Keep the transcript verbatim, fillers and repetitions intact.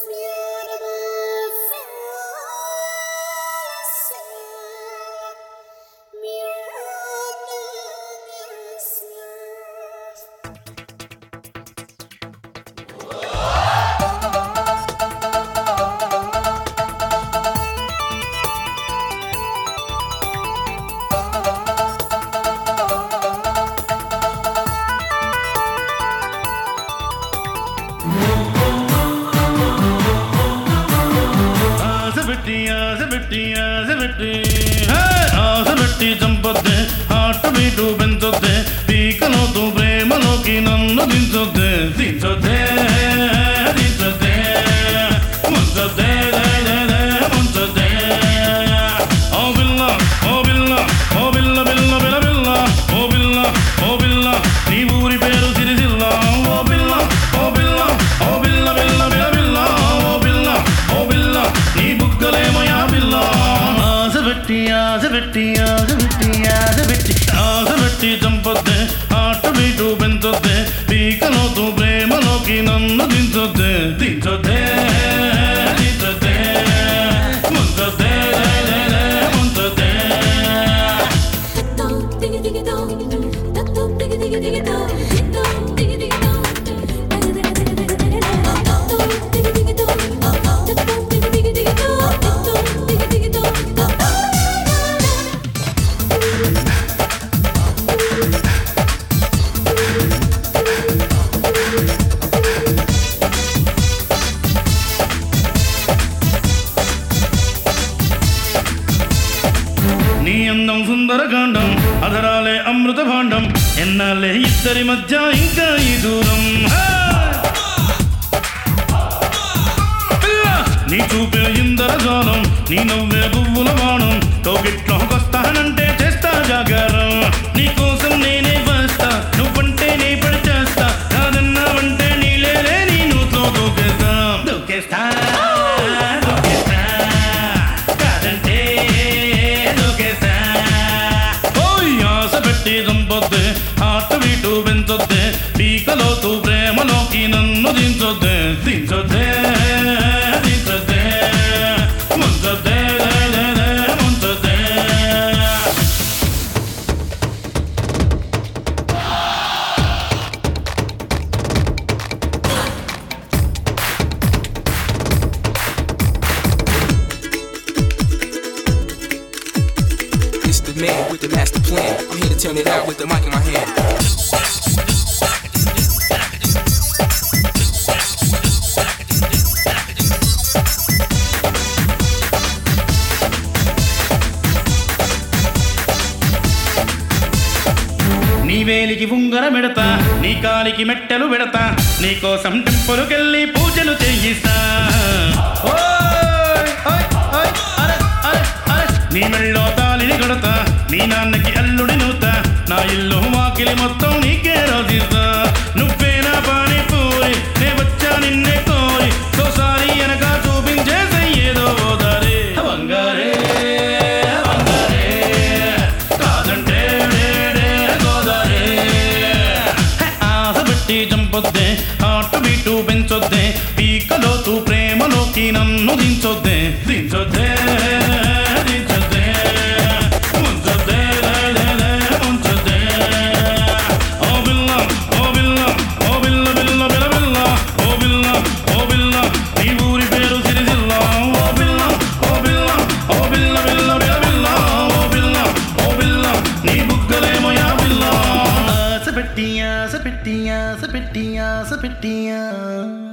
ఆశబెట్టి చంపొద్దే heart beat పెంచొద్దే పీకలోతు ప్రేమలోకి నన్ను దించొద్దే దించొద్దే దించొద్దే ముంచొద్దే ముంచొద్దే ఓ బిల్ల ఓ బిల్ల ఓ బిల్ల బిల్ల బిల్ల బిల్ల ఓ బిల్ల ఓ బిల్ల నీ ఊరి పేరు సిరిసిల్ల ఓ బిల్ల ఓ బిల్ల ఓ బిల్ల బిల్ల బిల్ల బిల్ల ఓ బిల్ల ఓ బిల్ల నీ బుగ్గలేమయా బిల్ల ఆశబెట్టి ఆశబెట్టి ఆశబెట్టి ఆశబెట్టి ఆశబెట్టి చంపొద్దే హార్ట్ బీటు పెంచొద్దే పీకలోతు ప్రేమలోకి నన్ను దించొద్దే దించొద్దే దించొద్దే ముంచొద్దే ముంచొద్దే నీ అందం సుందరకాండం అధరాలే అమృత భాండం ఎన్నాలే ఇద్దరి మధ్య ఇంకా ఈ దూరం నీ చూపే ఇందరజాలం నీ నవ్వే పువ్వుల బాణం తోగిట్లోకొస్తానంటే చేస్తా జాగారం నీ కోసం నేనే వస్తా నువ్వంటే నే పడి చేస్తా కాదన్నావంటే నీలే నీ నూతో దూకేస్తా దూకేస్తా దూకేస్తా కాదంటే దూకేస్తా ఓయ్ ఆశపెట్టి చంపొద్దే హార్ట్ బీటు పెంచొద్దే పీకలోతు ప్రేమలోకి నన్ను దించొద్దే దించొద్దే దించొద్దే ముంచొద్దే ముంచొద్దే It's the man with the master plan. I'm here to turn it out with the mic in my hand. నీ వేలికి ఉంగర మెడతా నీ కాలికి మెట్టెలు పెడతా నీ కోసం టెంపులుకెళ్ళి పూజలు చేయిస్తా ఓయ్, ఓయ్, ఓయ్, అరే, అరే, అరే. నీ మెళ్ళో తాళిని కొడతా నీ నాన్నకి అల్లుడి నూతా నా ఇల్లు వాకిలి మొత్తం నీకే రోజుతా నువ్వే నా పానీపూరి నే వచ్చా నిన్నే కోరి సోసారి వెనక చూపించేసే ఏదో ఓదారే బంగారే బంగారే కాదంటే ఆశబెట్టి చంపొద్దే హార్ట్ బీటు పెంచొద్దే పీకలోతు ప్రేమలోకి నన్ను దించొద్దే దించొద్దే దించొద్దే ముంచొద్దే ముంచొద్దే ఓ బిల్ల ఓ బిల్ల ఓ బిల్ల బిల్ల బిల్ల బిల్ల ఓ బిల్ల ఓ బిల్ల నీ ఊరి పేరు సిరిసిల్ల ఓ బిల్ల ఓ బిల్ల ఓ బిల్ల బిల్ల బిల్ల బిల్ల ఓ బిల్ల ఓ బిల్ల నీ బుగ్గలేమయా బిల్ల ఆశపెట్టి ఆశపెట్టి ఆశపెట్టి ఆశపెట్టి